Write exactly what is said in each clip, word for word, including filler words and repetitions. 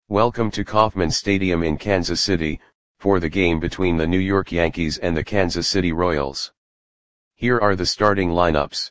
Welcome to Kauffman Stadium in Kansas City, for the game between the New York Yankees and the Kansas City Royals. Here are the starting lineups.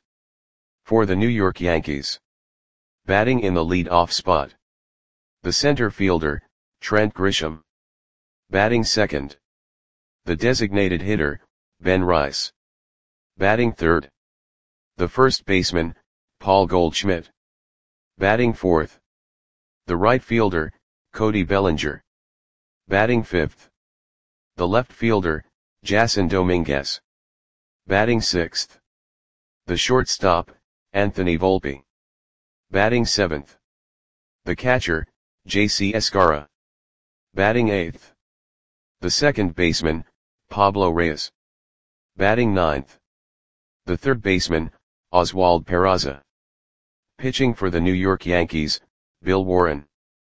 For the New York Yankees. Batting in the lead-off spot. The center fielder, Trent Grisham. Batting second. The designated hitter, Ben Rice. Batting third. The first baseman, Paul Goldschmidt. Batting fourth. The right fielder, Cody Bellinger. Batting fifth. The left fielder, Jasson Dominguez. Batting sixth. The shortstop, Anthony Volpe. Batting seventh. The catcher, J C Escarra. Batting eighth. The second baseman, Pablo Reyes. Batting ninth. The third baseman, Oswald Peraza. Pitching for the New York Yankees, Bill Warren.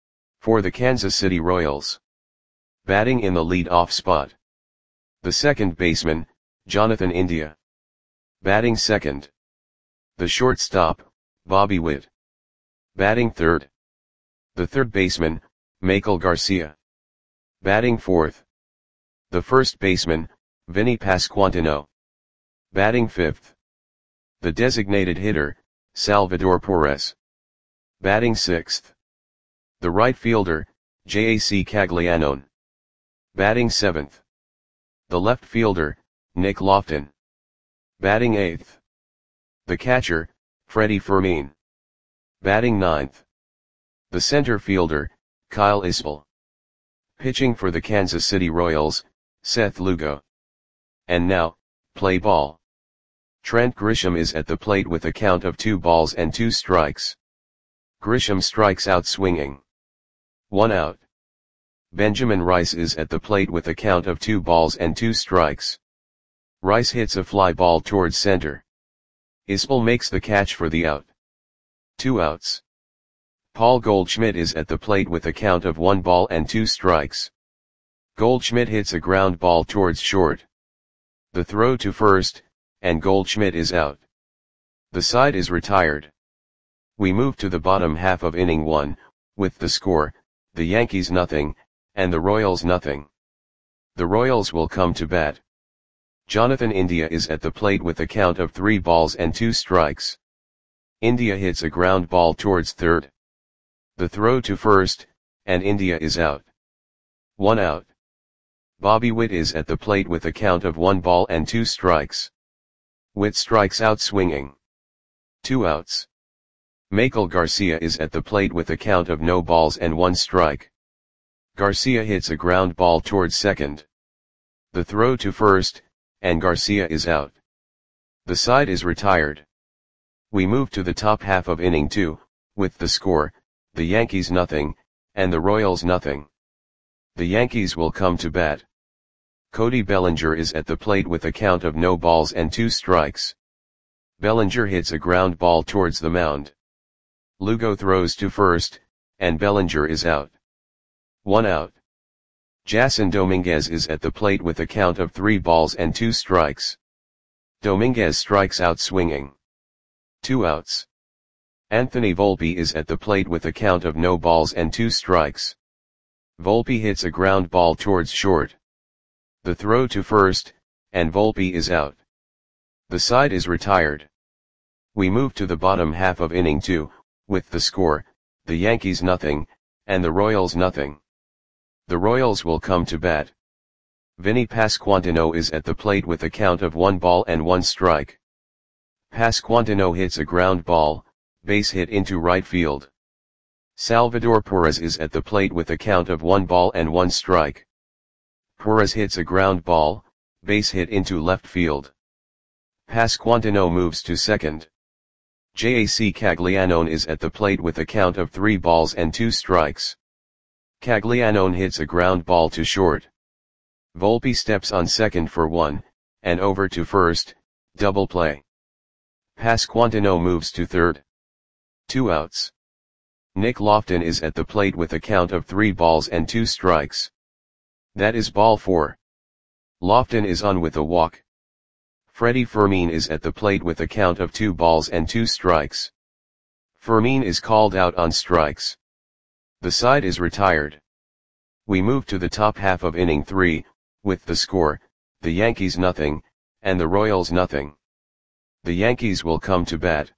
For the Kansas City Royals. Batting in the lead-off spot. The second baseman, Jonathan India. Batting second. The shortstop, Bobby Witt. Batting third. The third baseman, Maikel Garcia. Batting fourth. The first baseman, Vinny Pasquantino. Batting fifth. The designated hitter, Salvador Perez. Batting sixth. The right fielder, J A C Caglianone. Batting seventh. The left fielder, Nick Loftin. Batting eighth. The catcher, Freddie Fermin. Batting ninth. The center fielder, Kyle Isbell. Pitching for the Kansas City Royals, Seth Lugo. And now, play ball. Trent Grisham is at the plate with a count of two balls and two strikes. Grisham strikes out swinging. One out. Benjamin Rice is at the plate with a count of two balls and two strikes. Rice hits a fly ball towards center. Isbell makes the catch for the out. Two outs. Paul Goldschmidt is at the plate with a count of one ball and two strikes. Goldschmidt hits a ground ball towards short. The throw to first, and Goldschmidt is out. The side is retired. We move to the bottom half of inning one, with the score, the Yankees nothing, and the Royals nothing. The Royals will come to bat. Jonathan India is at the plate with a count of three balls and two strikes. India hits a ground ball towards third. The throw to first, and India is out. One out. Bobby Witt is at the plate with a count of one ball and two strikes. Witt strikes out swinging. Two outs. Maikel Garcia is at the plate with a count of no balls and one strike. Garcia hits a ground ball towards second. The throw to first, and Garcia is out. The side is retired. We move to the top half of inning two, with the score, the Yankees nothing, and the Royals nothing. The Yankees will come to bat. Cody Bellinger is at the plate with a count of no balls and two strikes. Bellinger hits a ground ball towards the mound. Lugo throws to first, and Bellinger is out. One out. Jasson Dominguez is at the plate with a count of three balls and two strikes. Dominguez strikes out swinging. Two outs. Anthony Volpe is at the plate with a count of no balls and two strikes. Volpe hits a ground ball towards short. The throw to first, and Volpe is out. The side is retired. We move to the bottom half of inning two, with the score, the Yankees nothing, and the Royals nothing. The Royals will come to bat. Vinny Pasquantino is at the plate with a count of one ball and one strike. Pasquantino hits a ground ball, base hit into right field. Salvador Perez is at the plate with a count of one ball and one strike. Perez hits a ground ball, base hit into left field. Pasquantino moves to second. J A C Caglianone is at the plate with a count of three balls and two strikes. Caglianone hits a ground ball to short. Volpe steps on second for one, and over to first, double play. Pasquantino moves to third. Two outs. Nick Loftin is at the plate with a count of three balls and two strikes. That is ball four. Loftin is on with a walk. Freddie Fermin is at the plate with a count of two balls and two strikes. Fermin is called out on strikes. The side is retired. We move to the top half of inning three, with the score, the Yankees nothing, and the Royals nothing. The Yankees will come to bat.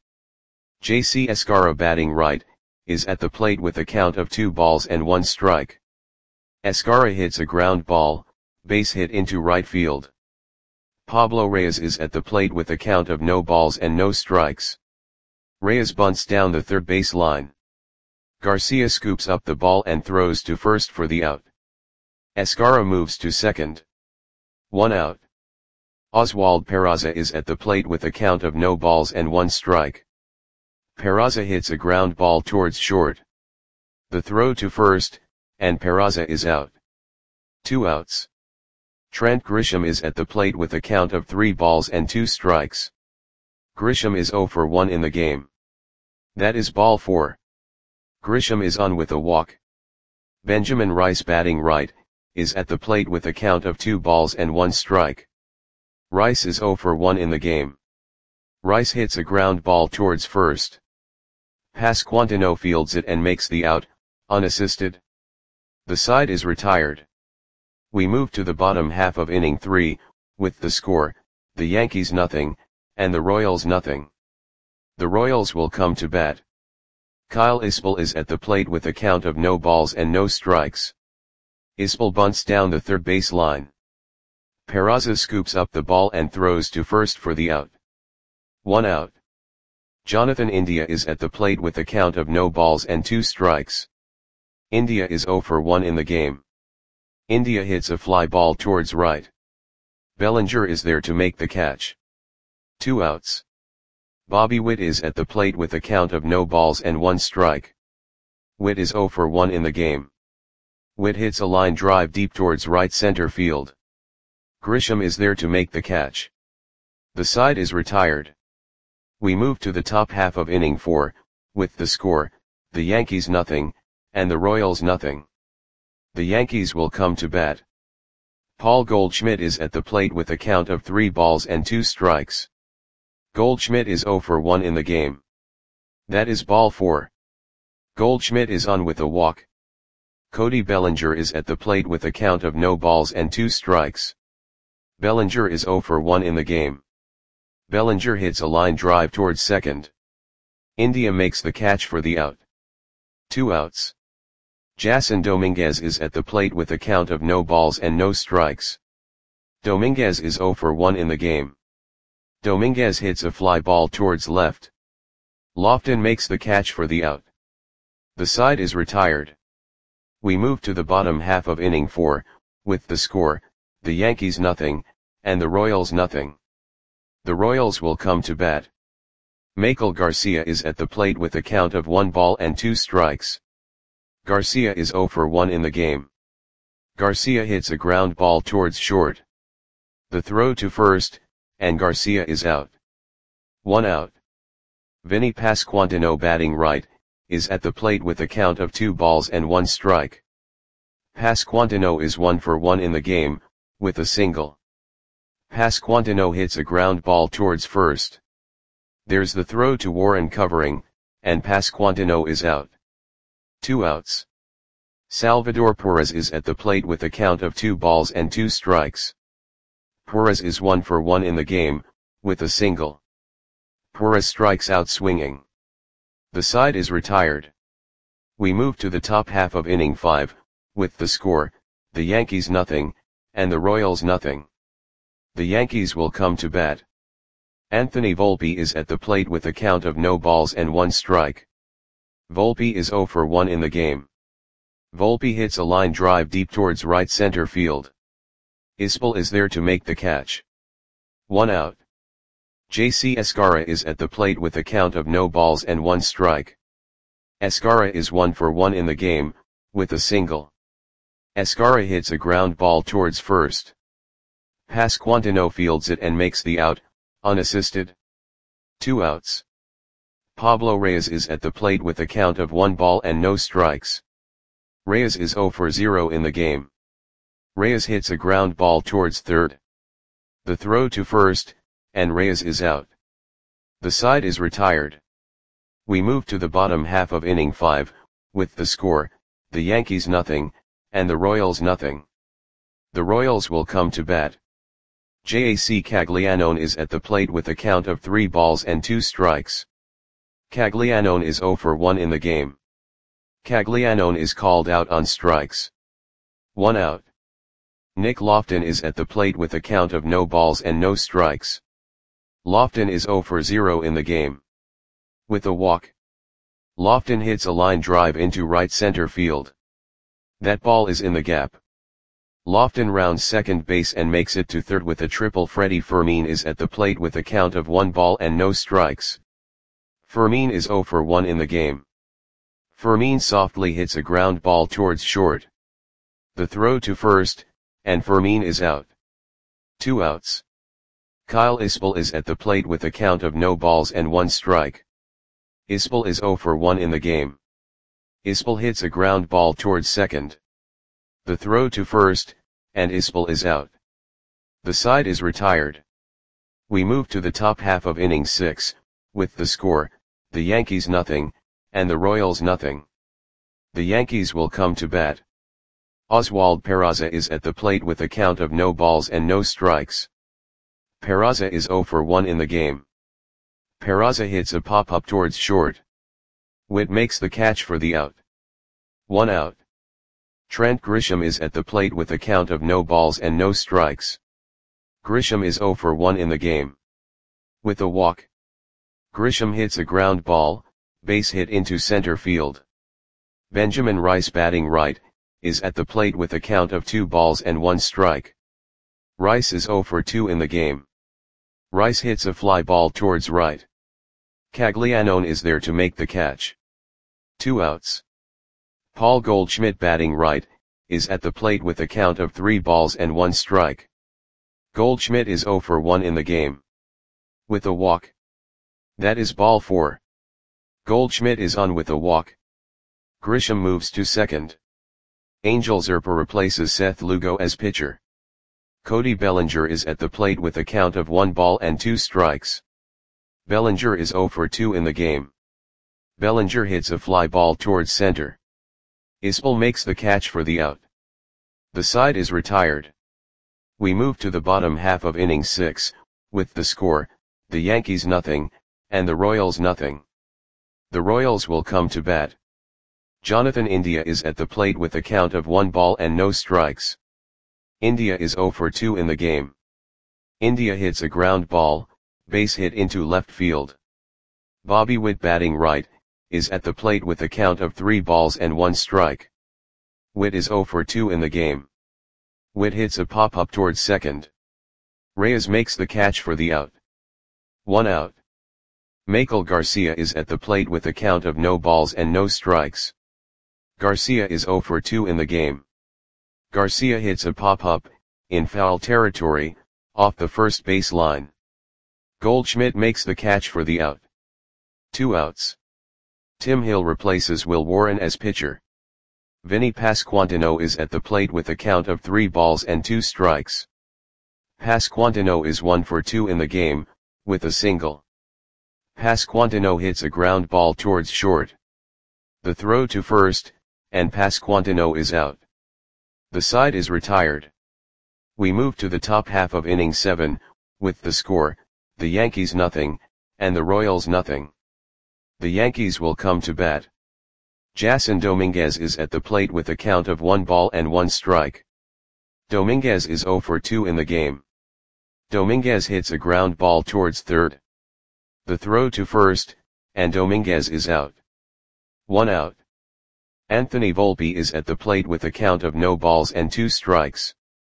J C Escarra, batting right, is at the plate with a count of two balls and one strike. Escarra hits a ground ball, base hit into right field. Pablo Reyes is at the plate with a count of no balls and no strikes. Reyes bunts down the third base line. Garcia scoops up the ball and throws to first for the out. Escarra moves to second. One out. Oswald Peraza is at the plate with a count of no balls and one strike. Peraza hits a ground ball towards short. The throw to first, and Peraza is out. Two outs. Trent Grisham is at the plate with a count of three balls and two strikes. Grisham is zero for one in the game. That is ball four. Grisham is on with a walk. Benjamin Rice, batting right, is at the plate with a count of two balls and one strike. Rice is zero for one in the game. Rice hits a ground ball towards first. Pasquantino fields it and makes the out, unassisted. The side is retired. We move to the bottom half of inning three, with the score, the Yankees nothing, and the Royals nothing. The Royals will come to bat. Kyle Isbell is at the plate with a count of no balls and no strikes. Isbell bunts down the third base line. Peraza scoops up the ball and throws to first for the out. One out. Jonathan India is at the plate with a count of no balls and two strikes. India is zero for one in the game. India hits a fly ball towards right. Bellinger is there to make the catch. Two outs. Bobby Witt is at the plate with a count of no balls and one strike. Witt is zero for one in the game. Witt hits a line drive deep towards right center field. Grisham is there to make the catch. The side is retired. We move to the top half of inning four, with the score, the Yankees nothing, and the Royals nothing. The Yankees will come to bat. Paul Goldschmidt is at the plate with a count of three balls and two strikes. Goldschmidt is zero for one in the game. That is ball four. Goldschmidt is on with a walk. Cody Bellinger is at the plate with a count of no balls and two strikes. Bellinger is zero for one in the game. Bellinger hits a line drive towards second. India makes the catch for the out. Two outs. Jason Dominguez is at the plate with a count of no balls and no strikes. Dominguez is zero for one in the game. Dominguez hits a fly ball towards left. Lofton makes the catch for the out. The side is retired. We move to the bottom half of inning four, with the score, the Yankees nothing, and the Royals nothing. The Royals will come to bat. Michael Garcia is at the plate with a count of one ball and two strikes. Garcia is zero for one in the game. Garcia hits a ground ball towards short. The throw to first, and Garcia is out. One out. Vinny Pasquantino, batting right, is at the plate with a count of two balls and one strike. Pasquantino is one for one in the game, with a single. Pasquantino hits a ground ball towards first. There's the throw to Warren covering, and Pasquantino is out. Two outs. Salvador Perez is at the plate with a count of two balls and two strikes. Perez is one for one in the game, with a single. Perez strikes out swinging. The side is retired. We move to the top half of inning five, with the score, the Yankees nothing, and the Royals nothing. The Yankees will come to bat. Anthony Volpe is at the plate with a count of no balls and one strike. Volpe is zero for one in the game. Volpe hits a line drive deep towards right center field. Isbell is there to make the catch. One out. J C Escarra is at the plate with a count of no balls and one strike. Escarra is one for one in the game, with a single. Escarra hits a ground ball towards first. Pasquantino fields it and makes the out, unassisted. Two outs. Pablo Reyes is at the plate with a count of one ball and no strikes. Reyes is zero for zero in the game. Reyes hits a ground ball towards third. The throw to first, and Reyes is out. The side is retired. We move to the bottom half of inning five, with the score, the Yankees nothing, and the Royals nothing. The Royals will come to bat. J A C Caglianone is at the plate with a count of three balls and two strikes. Caglianone is zero for one in the game. Caglianone is called out on strikes. One out. Nick Lofton is at the plate with a count of no balls and no strikes. Lofton is zero for zero in the game. With a walk. Lofton hits a line drive into right center field. That ball is in the gap. Lofton rounds second base and makes it to third with a triple. Freddie Fermin is at the plate with a count of one ball and no strikes. Fermin is zero for one in the game. Fermin softly hits a ground ball towards short. The throw to first, and Fermin is out. Two outs. Kyle Isbell is at the plate with a count of no balls and one strike. Isbell is zero for one in the game. Isbell hits a ground ball towards second. The throw to first, and Isbell is out. The side is retired. We move to the top half of inning six, with the score, the Yankees nothing, and the Royals nothing. The Yankees will come to bat. Oswald Peraza is at the plate with a count of no balls and no strikes. Peraza is zero for one in the game. Peraza hits a pop-up towards short. Witt makes the catch for the out. One out. Trent Grisham is at the plate with a count of no balls and no strikes. Grisham is zero for one in the game. With a walk. Grisham hits a ground ball, base hit into center field. Benjamin Rice, batting right, is at the plate with a count of two balls and one strike. Rice is zero for two in the game. Rice hits a fly ball towards right. Caglianone is there to make the catch. Two outs. Paul Goldschmidt, batting right, is at the plate with a count of three balls and one strike. Goldschmidt is zero for one in the game. With a walk. That is ball four. Goldschmidt is on with a walk. Grisham moves to second. Angel Zerpa replaces Seth Lugo as pitcher. Cody Bellinger is at the plate with a count of one ball and two strikes. Bellinger is zero for two in the game. Bellinger hits a fly ball towards center. Isbell makes the catch for the out. The side is retired. We move to the bottom half of inning six, with the score, the Yankees nothing, and the Royals nothing. The Royals will come to bat. Jonathan India is at the plate with a count of one ball and no strikes. India is zero for two in the game. India hits a ground ball, base hit into left field. Bobby Witt, batting right, is at the plate with a count of three balls and one strike. Witt is zero for two in the game. Witt hits a pop-up towards second. Reyes makes the catch for the out. One out. Michael Garcia is at the plate with a count of no balls and no strikes. Garcia is zero for two in the game. Garcia hits a pop-up, in foul territory, off the first base line. Goldschmidt makes the catch for the out. Two outs. Tim Hill replaces Will Warren as pitcher. Vinny Pasquantino is at the plate with a count of three balls and two strikes. Pasquantino is one for two in the game, with a single. Pasquantino hits a ground ball towards short. The throw to first, and Pasquantino is out. The side is retired. We move to the top half of inning seven, with the score, the Yankees nothing, and the Royals nothing. The Yankees will come to bat. Jason Dominguez is at the plate with a count of one ball and one strike. Dominguez is zero for two in the game. Dominguez hits a ground ball towards third. The throw to first, and Dominguez is out. One out. Anthony Volpe is at the plate with a count of no balls and two strikes.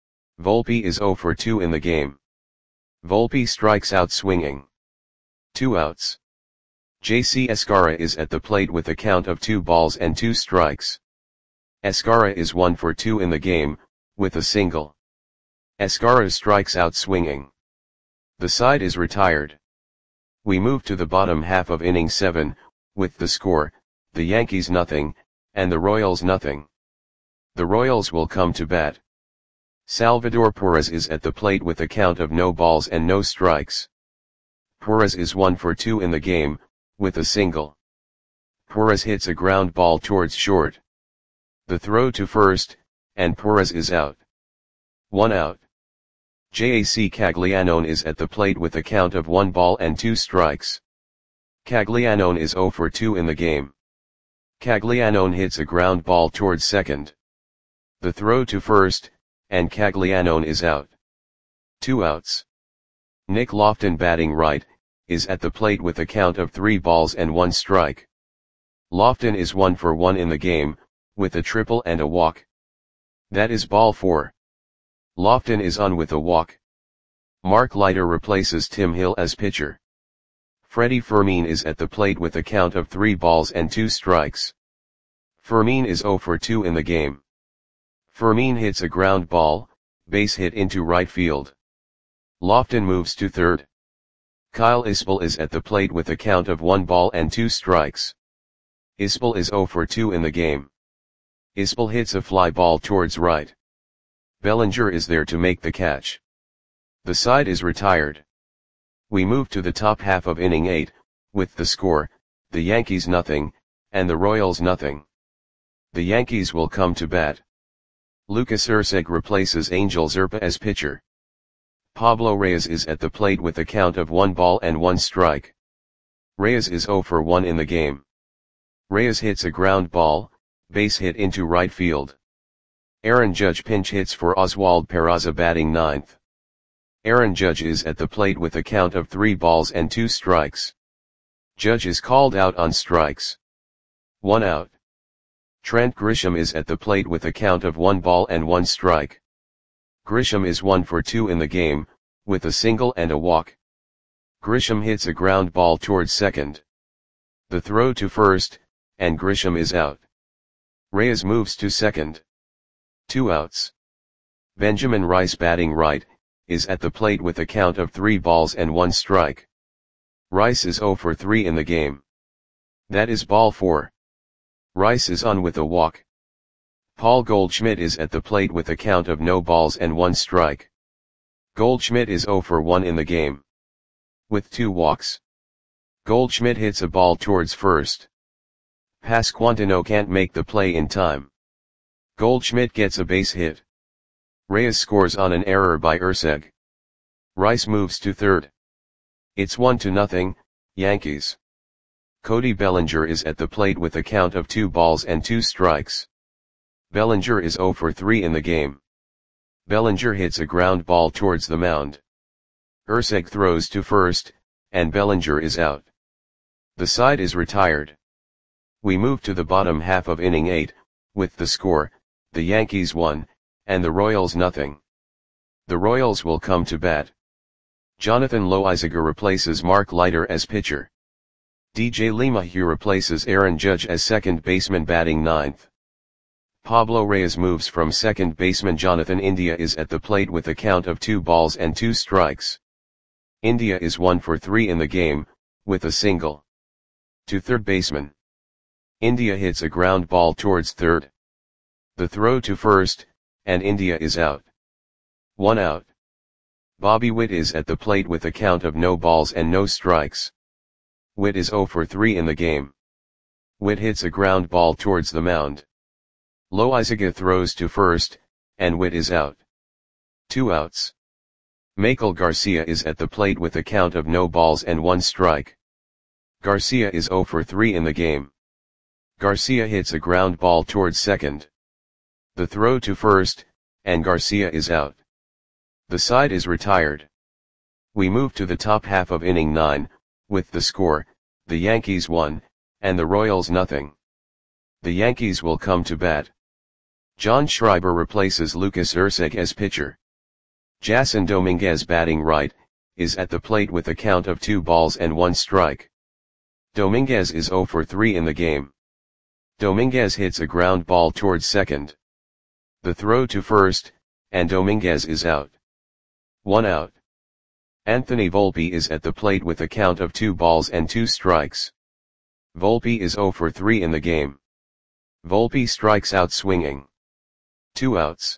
Volpe is zero for two in the game. Volpe strikes out swinging. Two outs. J C Escarra is at the plate with a count of two balls and two strikes. Escarra is one for two in the game, with a single. Escarra strikes out swinging. The side is retired. We move to the bottom half of inning seven, with the score, the Yankees nothing, and the Royals nothing. The Royals will come to bat. Salvador Perez is at the plate with a count of no balls and no strikes. Perez is one for two in the game, with a single. Perez hits a ground ball towards short. The throw to first, and Perez is out. One out. J A C Caglianone is at the plate with a count of one ball and two strikes. Caglianone is zero for two in the game. Caglianone hits a ground ball towards second. The throw to first, and Caglianone is out. Two outs. Nick Lofton, batting right, is at the plate with a count of three balls and one strike. Lofton is one for one in the game, with a triple and a walk. That is ball four. Lofton is on with a walk. Mark Leiter replaces Tim Hill as pitcher. Freddie Fermin is at the plate with a count of three balls and two strikes. Fermin is zero for two in the game. Fermin hits a ground ball, base hit into right field. Lofton moves to third. Kyle Isbell is at the plate with a count of one ball and two strikes. Isbell is zero for two in the game. Isbell hits a fly ball towards right. Bellinger is there to make the catch. The side is retired. We move to the top half of inning eight, with the score, the Yankees nothing, and the Royals nothing. The Yankees will come to bat. Lucas Erceg replaces Angel Zerpa as pitcher. Pablo Reyes is at the plate with a count of one ball and one strike. Reyes is zero for one in the game. Reyes hits a ground ball, base hit into right field. Aaron Judge pinch hits for Oswald Peraza, batting ninth. Aaron Judge is at the plate with a count of three balls and two strikes. Judge is called out on strikes. One out. Trent Grisham is at the plate with a count of one ball and one strike. Grisham is one for two in the game, with a single and a walk. Grisham hits a ground ball towards second. The throw to first, and Grisham is out. Reyes moves to second. Two outs. Benjamin Rice, batting right, is at the plate with a count of three balls and one strike. Rice is zero for three in the game. That is ball four. Rice is on with a walk. Paul Goldschmidt is at the plate with a count of no balls and one strike. Goldschmidt is zero for one in the game. With two walks. Goldschmidt hits a ball towards first. Pasquantino can't make the play in time. Goldschmidt gets a base hit. Reyes scores on an error by Erceg. Rice moves to third. It's one to nothing, Yankees. Cody Bellinger is at the plate with a count of two balls and two strikes. Bellinger is zero for three in the game. Bellinger hits a ground ball towards the mound. Erceg throws to first, and Bellinger is out. The side is retired. We move to the bottom half of inning eight, with the score, the Yankees one, and the Royals nothing. The Royals will come to bat. Jonathan Loizaga replaces Mark Leiter as pitcher. D J LeMahieu replaces Aaron Judge as second baseman, batting ninth. Pablo Reyes moves from second baseman. Jonathan India is at the plate with a count of two balls and two strikes. India is one for three in the game, with a single. To third baseman. India hits a ground ball towards third. The throw to first, and India is out. One out. Bobby Witt is at the plate with a count of no balls and no strikes. Witt is zero for three in the game. Witt hits a ground ball towards the mound. Loizaga throws to first, and Witt is out. Two outs. Michael Garcia is at the plate with a count of no balls and one strike. Garcia is zero for three in the game. Garcia hits a ground ball towards second. The throw to first, and Garcia is out. The side is retired. We move to the top half of inning nine, with the score, the Yankees one, and the Royals nothing. The Yankees will come to bat. John Schreiber replaces Lucas Erceg as pitcher. Jason Dominguez, batting right, is at the plate with a count of two balls and one strike. Dominguez is zero for three in the game. Dominguez hits a ground ball towards second. The throw to first, and Dominguez is out. One out. Anthony Volpe is at the plate with a count of two balls and two strikes. Volpe is zero for three in the game. Volpe strikes out swinging. Two outs.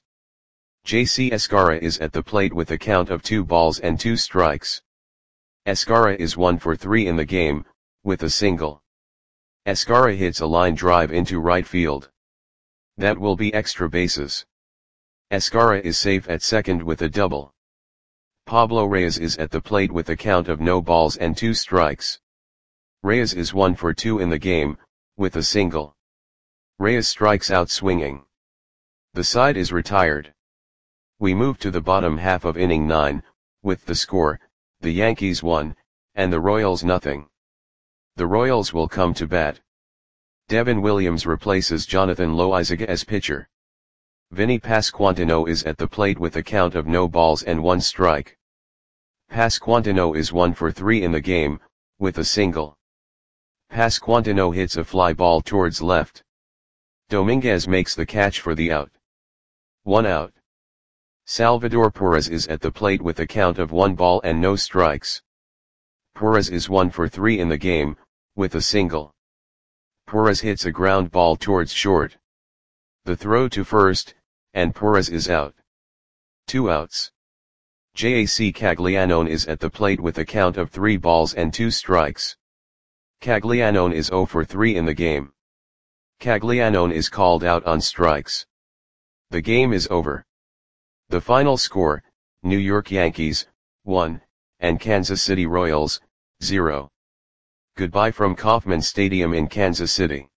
J C Escarra is at the plate with a count of two balls and two strikes. Escarra is one for three in the game, with a single. Escarra hits a line drive into right field. That will be extra bases. Escarra is safe at second with a double. Pablo Reyes is at the plate with a count of no balls and two strikes. Reyes is one for two in the game, with a single. Reyes strikes out swinging. The side is retired. We move to the bottom half of inning nine, with the score, the Yankees one, and the Royals nothing. The Royals will come to bat. Devin Williams replaces Jonathan Loaizaga as pitcher. Vinny Pasquantino is at the plate with a count of no balls and one strike. Pasquantino is one for three in the game, with a single. Pasquantino hits a fly ball towards left. Dominguez makes the catch for the out. One out. Salvador Perez is at the plate with a count of one ball and no strikes. Perez is one for three in the game, with a single. Perez hits a ground ball towards short. The throw to first, and Perez is out. Two outs. J A C Caglianone is at the plate with a count of three balls and two strikes. Caglianone is zero for three in the game. Caglianone is called out on strikes. The game is over. The final score, New York Yankees, one, and Kansas City Royals, zero. Goodbye from Kauffman Stadium in Kansas City.